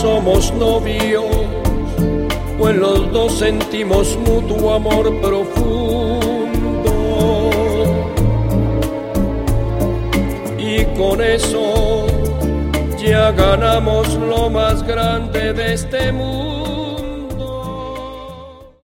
somos novios, pues los dos sentimos mutuo amor profundo. Y con eso ya ganamos lo más grande de este mundo.